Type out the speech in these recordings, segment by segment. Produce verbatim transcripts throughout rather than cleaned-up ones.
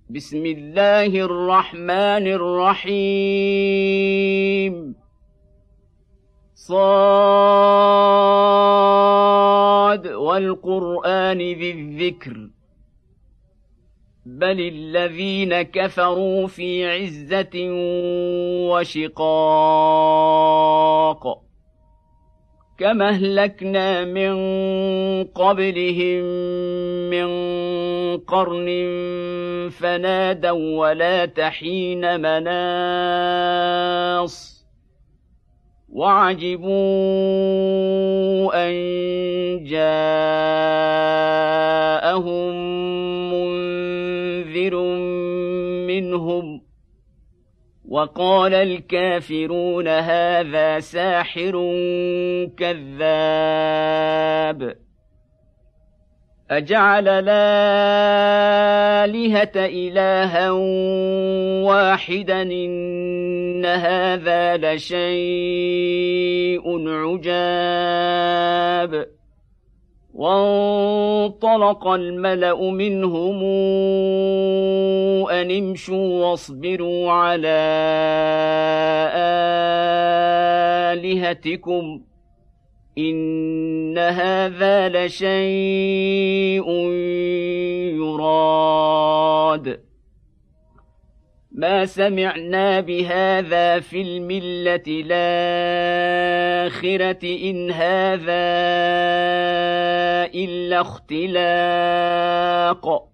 بسم الله الرحمن الرحيم صاد والقرآن ذي الذكر بل الذين كفروا في عزة وشقاق كما أهلكنا من قبلهم من قرن فنادوا ولا تحين مناص وعجبوا أن جاءهم منذر منهم وقال الكافرون هذا ساحر كذاب أجعل الآلهة إلها واحدا إن هذا لشيء عجاب وانطلق الملأ منهم أن امشوا واصبروا على آلهتكم إن هذا لشيء يراد ما سمعنا بهذا في الملة الآخرة إن هذا إلا اختلاق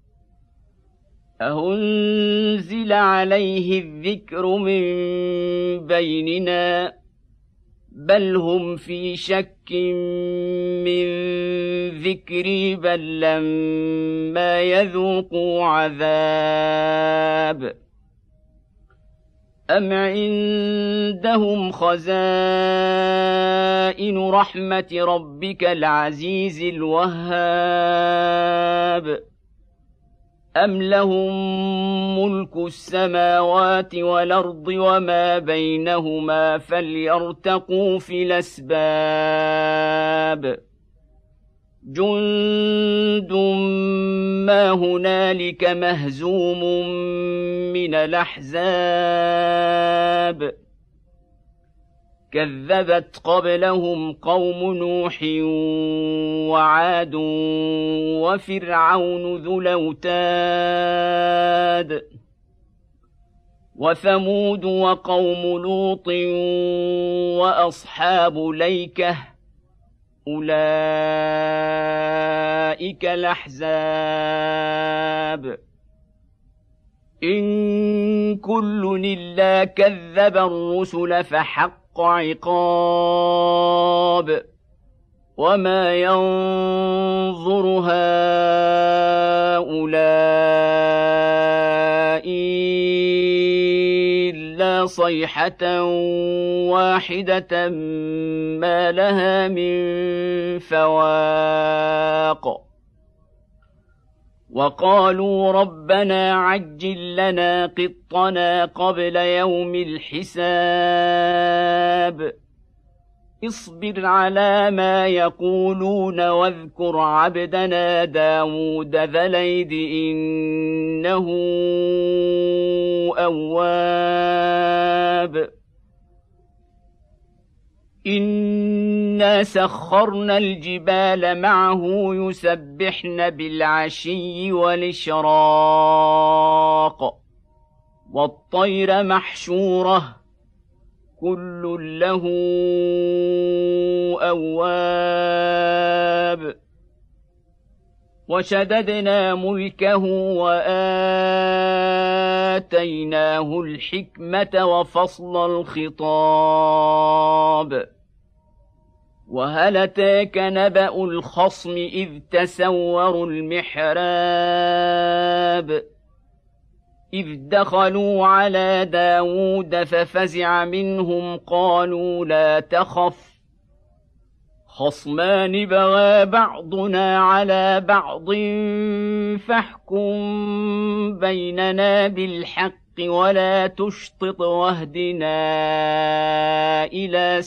أأنزل عليه الذكر من بيننا بل هم في شك من ذكري بل لما يذوقوا عذاب أم عندهم خزائن رحمة ربك العزيز الوهاب أم لهم ملك السماوات والأرض وما بينهما فليرتقوا في الأسباب جند ما هنالك مهزوم من الأحزاب كذبت قبلهم قوم نوح وعاد وفرعون ذو الأوتاد وثمود وقوم لوط وأصحاب الأيكة أولئك الأحزاب إن كل إلا كذب الرسل فحق عقاب وما ينظر هؤلاء إلا صيحة واحدة ما لها من فواق وقالوا ربنا عجل لنا قطنا قبل يوم الحساب اصبر على ما يقولون واذكر عبدنا داود ذا الأيد إنه أواب إنا سخرنا الجبال معه يسبحن بالعشي والإشراق والطير محشورة كل له أواب وشددنا ملكه وآتيناه الحكمة وفصل الخطاب وهل أتاك نبأ الخصم إذ تسوروا المحراب إذ دخلوا على داود ففزع منهم قالوا لا تخف خصمان بغى بعضنا على بعض فاحكم بيننا بالحق ولا تشطط واهدنا إلى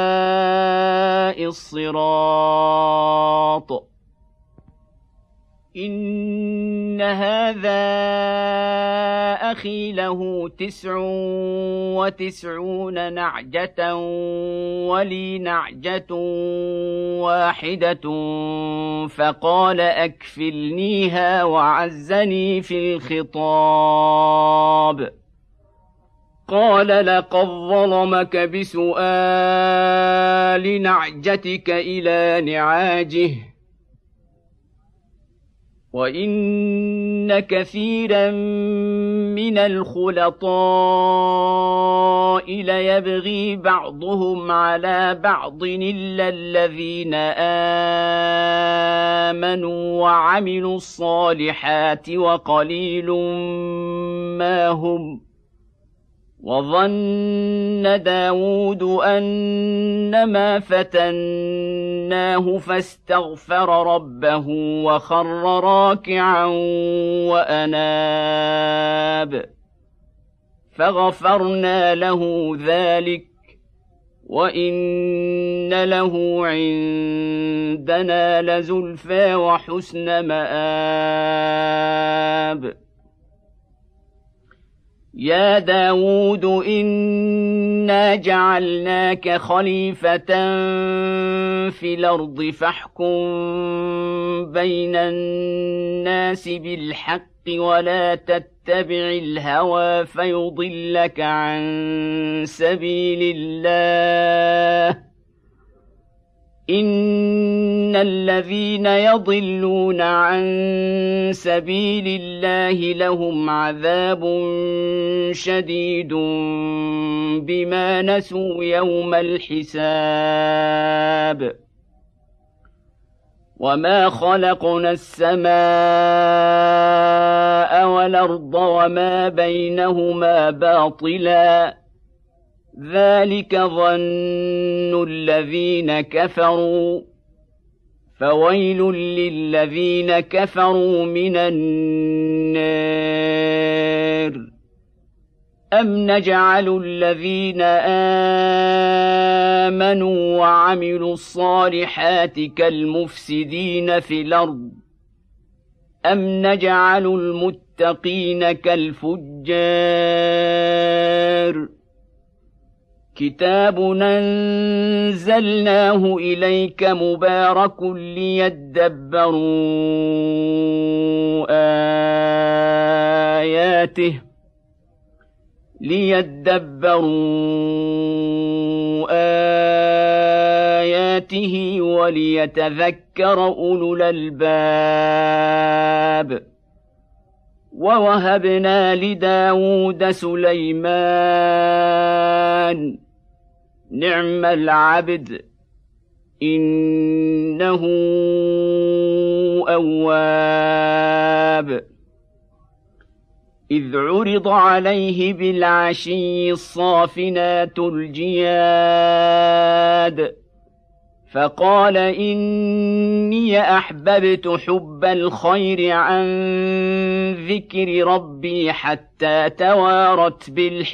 سواء الصراط إن هذا أخي له تسع وتسعون نعجة ولي نعجة واحدة فقال أكفلنيها وعزني في الخطاب قال لقد ظلمك بسؤال نعجتك إلى نعاجه وإن كثيرا من الخلطاء ليبغي بعضهم على بعض إلا الذين آمنوا وعملوا الصالحات وقليل ما هم وظن داود أنما فتناه فاستغفر ربه وخر راكعا وأناب فغفرنا له ذلك وإن له عندنا لزلفى وحسن مآب يا داود إنا جعلناك خليفة في الأرض فاحكم بين الناس بالحق ولا تتبع الهوى فيضلك عن سبيل الله إن الذين يضلون عن سبيل الله لهم عذاب شديد بما نسوا يوم الحساب وما خلقنا السماء والأرض وما بينهما باطلا ذلك ظن الذين كفروا فويل للذين كفروا من النار أم نجعل الذين آمنوا وعملوا الصالحات كالمفسدين في الأرض أم نجعل المتقين كالفجار كتاب أنزلناه إليك مبارك ليدبروا آياته ليدبروا آياته وليتذكر أولو الألباب ووهبنا لداود سليمان نعم العبد إنه أواب إذ عرض عليه بالعشي الصافنات الجياد فقال إني أحببت حب الخير عن ذكر ربي حتى توارت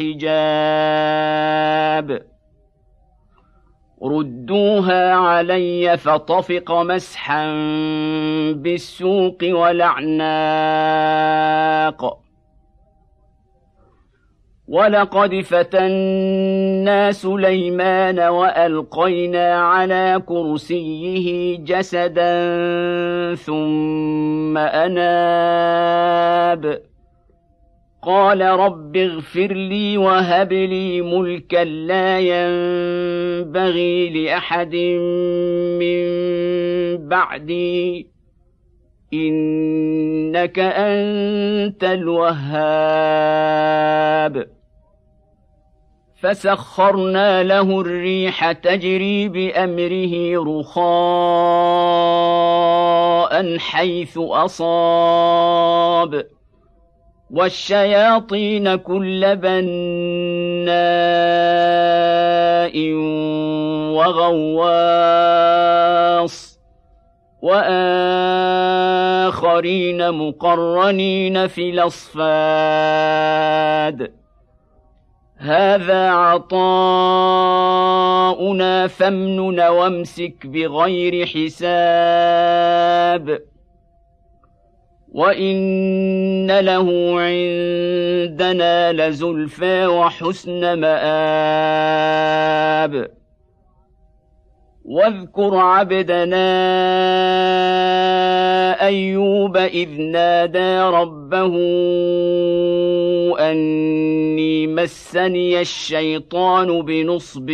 بالحجاب ردوها علي فطفق مسحا بالسوق والأعناق ولقد فتنا سليمان وألقينا على كرسيه جسدا ثم أناب قال رب اغفر لي وهب لي ملكا لا ينبغي لأحد من بعدي إنك أنت الوهاب فسخرنا له الريح تجري بأمره رخاء حيث أصاب والشياطين كل بناء وغواص وآخرين مقرنين في الأصفاد هذا عطاؤنا فامنن وامسك بغير حساب وإن له عندنا لزلفى وحسن مآب واذكر عبدنا أيوب إذ نادى ربه أني مسني الشيطان بنصب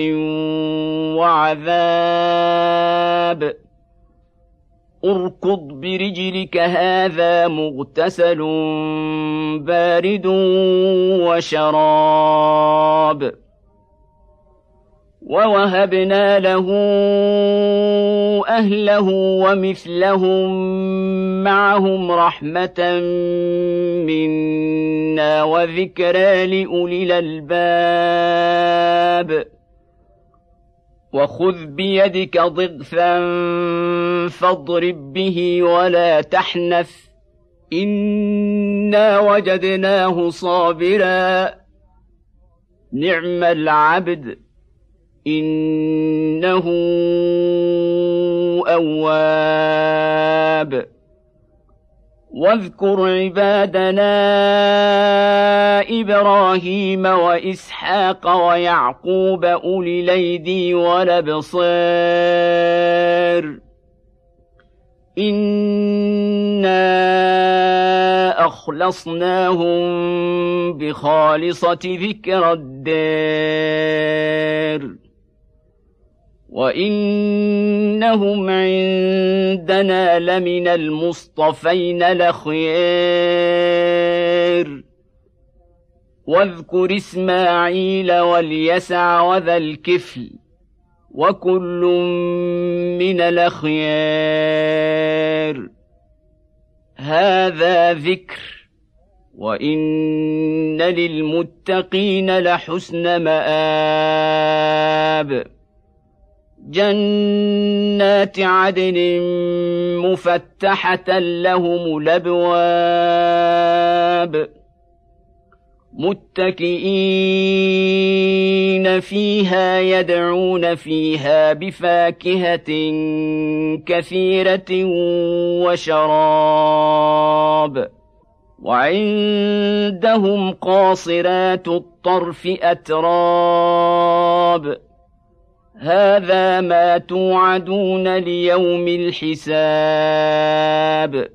وعذاب اركض برجلك هذا مغتسل بارد وشراب ووهبنا له أهله ومثلهم معهم رحمة منا وذكرى لأولي الألباب وخذ بيدك ضغثا فاضرب به ولا تحنث إنا وجدناه صابرا نعم العبد إنه أواب واذكر عبادنا إبراهيم وإسحاق ويعقوب أولي الأيدي والأبصار إنا أخلصناهم بخالصة ذكر الدار وإنهم عندنا لمن المصطفين الأخيار واذكر إسماعيل واليسع وذا الكفل وكل من الأخيار هذا ذكر وإن للمتقين لحسن مآب جنات عدن مفتحة لهم الأبواب متكئين فيها يدعون فيها بفاكهة كثيرة وشراب وعندهم قاصرات الطرف أتراب هذا ما توعدون ليوم الحساب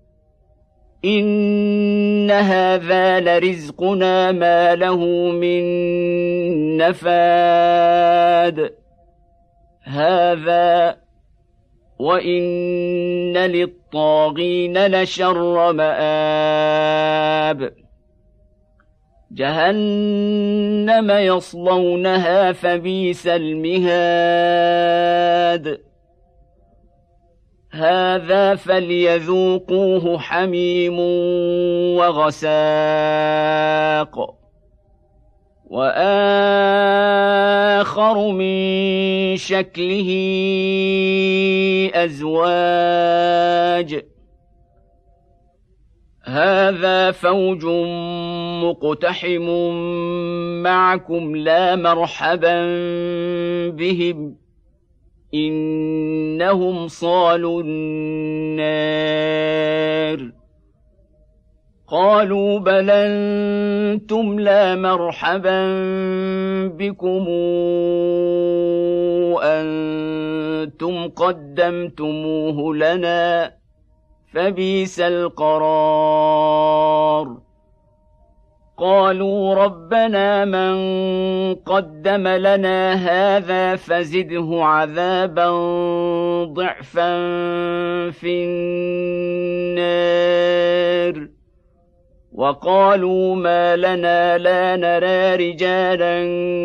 إن هذا لرزقنا ما له من نفاد هذا وإن للطاغين لشر مآب جهنم يصلونها فبئس المهاد هذا فليذوقوه حميم وغساق وآخر من شكله أزواج هذا فوج مقتحم معكم لا مرحبا بهم إنهم صالوا النار قالوا بل أنتم لا مرحبا بكم أنتم قدمتموه لنا فبئس القرار قالوا ربنا من قدم لنا هذا فزده عذابا ضعفا في النار وقالوا ما لنا لا نرى رجالا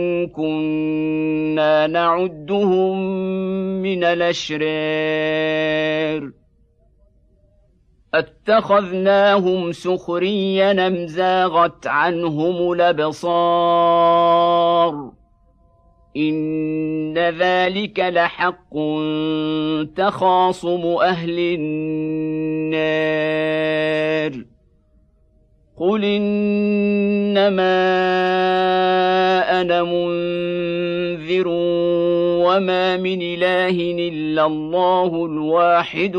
كنا نعدهم من الأشرار اتخذناهم سخريا أم زاغت عنهم الأبصار إن ذلك لحق تخاصم أهل النار قل إنما أنا منذر وما من إله إلا الله الواحد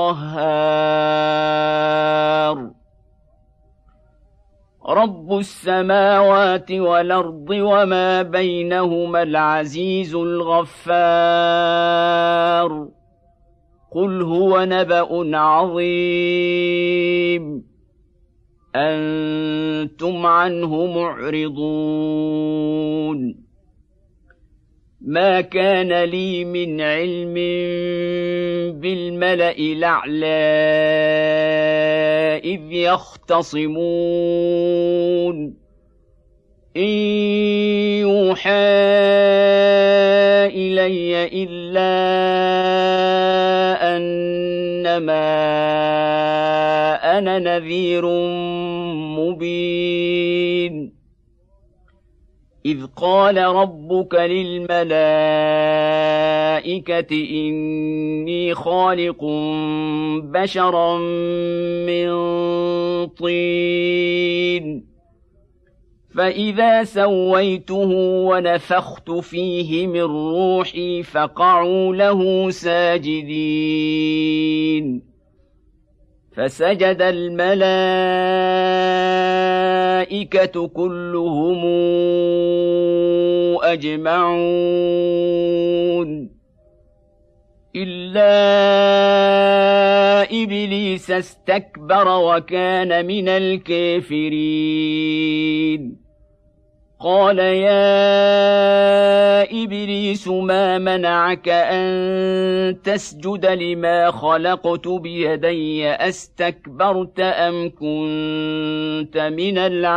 القهار رب السماوات والأرض وما بينهما العزيز الغفار قل هو نبأ عظيم أنتم عنه معرضون ما كان لي من علم بالملأ الأعلى إذ يختصمون إن يوحى إلي إلا أنما أنا نذير مبين إذ قال ربك للملائكة إني خالق بشرا من طين فإذا سويته ونفخت فيه من روحي فقعوا له ساجدين فسجد الملائكة كلهم أجمعون إلا إبليس استكبر وكان من الكافرين قال يا إبليس ما منعك أن تسجد لما خلقت بيدي أستكبرت أم كنت من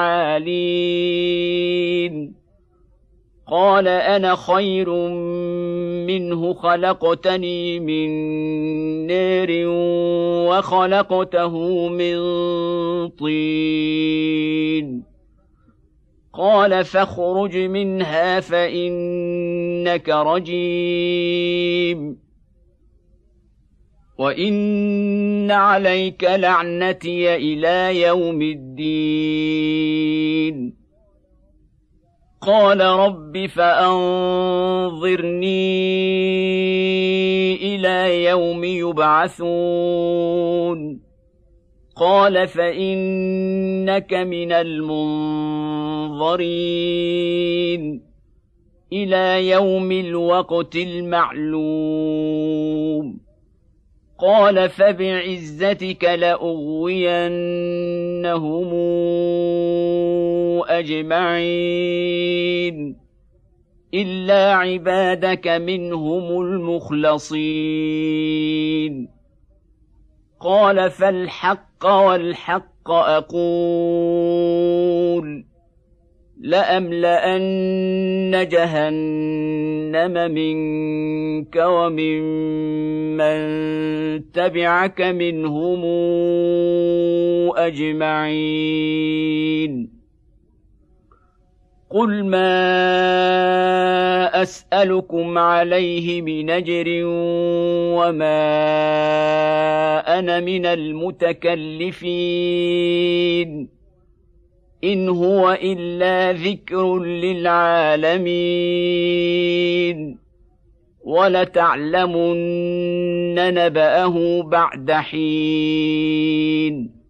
العالين قال أنا خير منه خلقتني من نار وخلقته من طين قال فاخرج منها فإنك رجيم وإن عليك لعنتي إلى يوم الدين قال رب فأنظرني إلى يوم يبعثون قال فإنك من المنظرين إلى يوم الوقت المعلوم قال فبعزتك لأغوينهم أجمعين إلا عبادك منهم المخلصين قال فالحق والحق أقول لأملأن جهنم منك ومن من تبعك منهم أجمعين قل ما أسألكم عليه من أجر وما أنا من المتكلفين إن هو إلا ذكر للعالمين ولتعلمن نبأه بعد حين